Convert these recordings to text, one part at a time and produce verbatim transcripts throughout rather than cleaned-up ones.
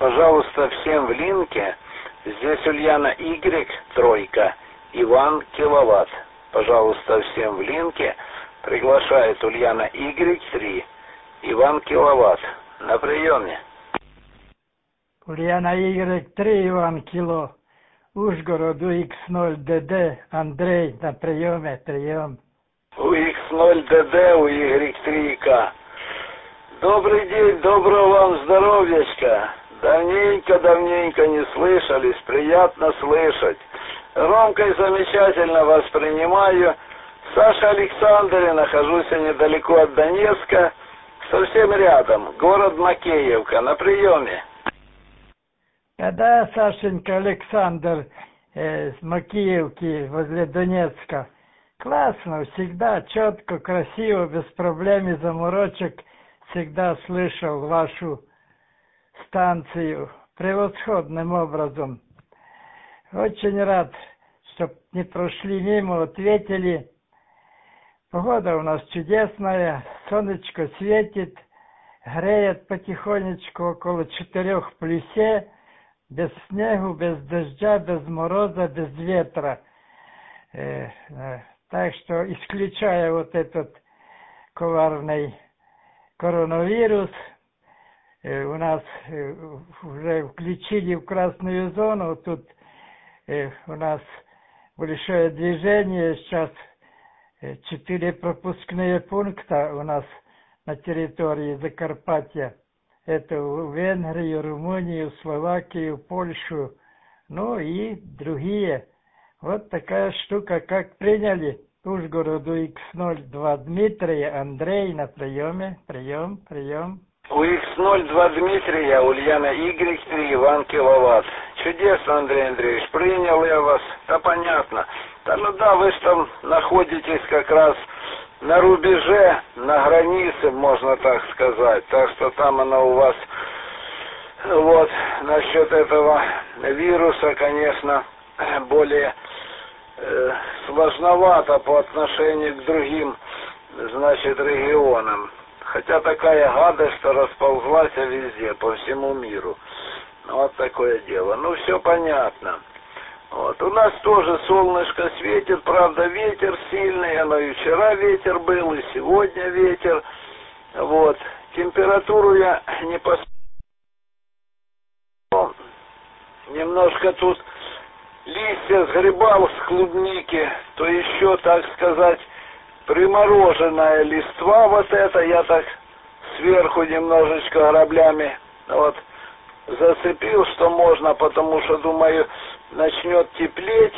Пожалуйста, всем в линке. Здесь Ульяна Y, тройка, Иван Киловатт. Пожалуйста, всем в линке. Приглашает Ульяна Y три, Иван Киловатт. На приеме. Ульяна Y три, Иван Кило. Ужгород, У Х ноль Д Д, Андрей, на приеме, прием. У Х ноль Д Д, У Y три К. Добрый день, доброго вам здоровьячка. Давненько-давненько не слышались, приятно слышать. Громко и замечательно вас принимаю. Саша Александровна, нахожусь я недалеко от Донецка, совсем рядом, город Макеевка, на приеме. Да, Сашенька Александр, э, с Макеевки, возле Донецка. Классно, всегда четко, красиво, без проблем и заморочек. Всегда слышал вашу станцию превосходным образом. Очень рад, что не прошли мимо, ответили. Погода у нас чудесная, солнышко светит, греет потихонечку около четырех плюсе, без снегу, без дождя, без мороза, без ветра. Э, э, так что, исключая вот этот коварный коронавирус, э, у нас э, уже включили в красную зону, тут э, у нас большое движение, сейчас э, четыре пропускные пункта у нас на территории Закарпатья. Это в Венгрию, Румынию, Словакию, Польшу, ну и другие. Вот такая штука, как приняли. Ужгород, У Х ноль два Дмитрий, Андрей на приеме, прием, прием. У Х ноль два Дмитрия, Ульяна Y три, Иван Киловатт. Чудесно, Андрей Андреевич, принял я вас, да понятно. Да ну да, вы же там находитесь как раз на рубеже, на границе, можно так сказать. Так что там она у вас, вот, насчет этого вируса, конечно, более э, сложновато по отношению к другим, значит, регионам. Хотя такая гадость, что расползлась везде, по всему миру. Вот такое дело. Ну, все понятно. Вот. У нас тоже солнышко светит, правда, ветер сильный, оно и вчера ветер был, и сегодня ветер. Вот. Температуру я не посмотрел. Немножко тут листья сгребал с клубники, то еще, так сказать, примороженная листва вот эта, я так сверху немножечко граблями вот зацепил, что можно, потому что, думаю, начнет теплеть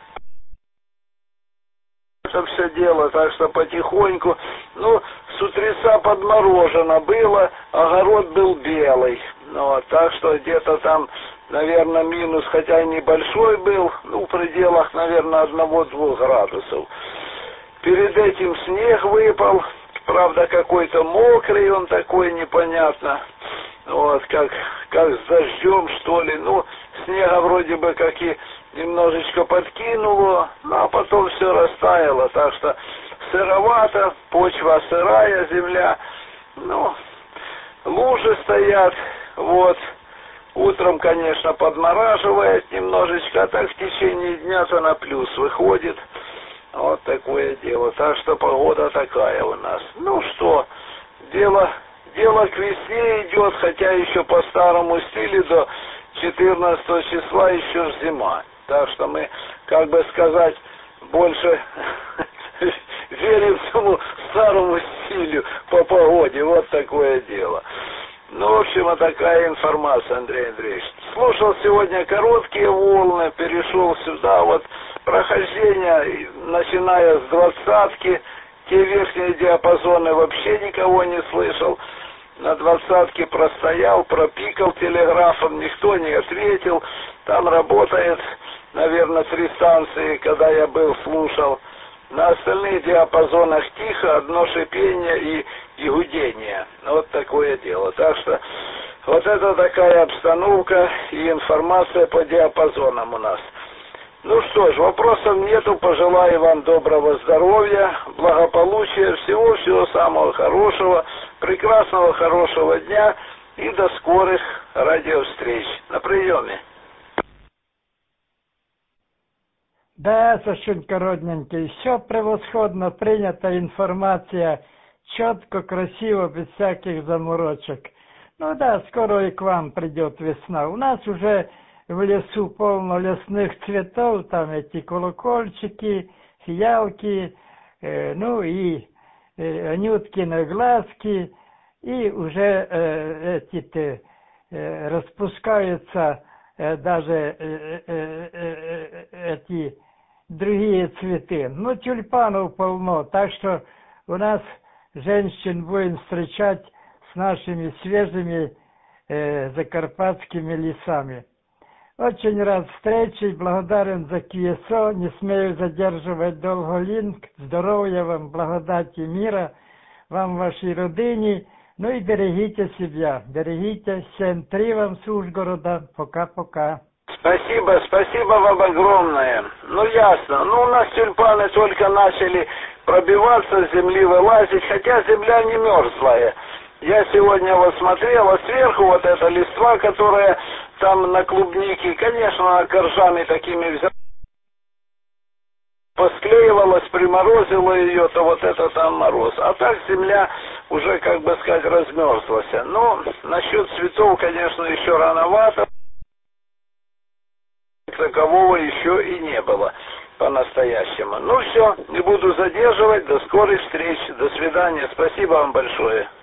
это все дело, так что потихоньку, ну, с утреца подморожено было, огород был белый, ну, вот, так что где-то там, наверное, минус, хотя и небольшой был, ну, в пределах, наверное, одного-двух градусов. Перед этим снег выпал, правда, какой-то мокрый он такой, непонятно, вот, как, как с дождем, что ли, ну, снега вроде бы как и немножечко подкинуло, ну, а потом все растаяло, так что сыровато, почва сырая, земля, ну, лужи стоят, вот, утром, конечно, подмораживает немножечко, а так в течение дня-то на плюс выходит. Вот такое дело. Так что погода такая у нас. Ну что, дело, дело к весне идет, хотя еще по старому стилю до четырнадцатого числа еще зима. Так что мы, как бы сказать, больше верим тому старому стилю по погоде. Вот такое дело. Ну, в общем, вот такая информация, Андрей Андреевич. Слушал сегодня короткие волны, перешел сюда, вот прохождение, начиная с двадцатки, те верхние диапазоны вообще никого не слышал. На двадцатке простоял, пропикал телеграфом, никто не ответил. Там работает, наверное, три станции, когда я был, слушал. На остальных диапазонах тихо, одно шипение и, и гудение. Вот такое дело. Так что вот это такая обстановка и информация по диапазонам у нас. Ну что ж, вопросов нету. Пожелаю вам доброго здоровья, благополучия, всего-всего самого хорошего, прекрасного, хорошего дня и до скорых радиовстреч. На приеме. Да, Сашунька родненький, все превосходно, принята информация, четко, красиво, без всяких заморочек. Ну да, скоро и к вам придет весна. У нас уже в лесу полно лесных цветов, там эти колокольчики, фиалки, э, ну и э, анюткины глазки, и уже э, эти э, распускаются э, даже э, э, э, э, эти другие цветы. Ну, тюльпанов полно, так что у нас женщин будем встречать с нашими свежими э, закарпатскими лесами. Очень рад встрече, благодарен за КСО, не смею задерживать долго линк. Здоровья вам, благодати мира, вам, вашей родине, ну и берегите себя, берегите. семь три вам с Ужгорода, пока-пока. Спасибо, спасибо вам огромное. Ну ясно, ну у нас тюльпаны только начали пробиваться, с земли вылазить, хотя земля не мерзлая. Я сегодня вот смотрел, а сверху вот эта листва, которая там на клубнике, конечно, она коржами такими взяла, посклеивалась, приморозила ее, то вот это там мороз. А так земля уже, как бы сказать, размерзлась. Но насчет цветов, конечно, еще рановато. Такового еще и не было по-настоящему. Ну все, не буду задерживать, до скорых встреч, до свидания, спасибо вам большое.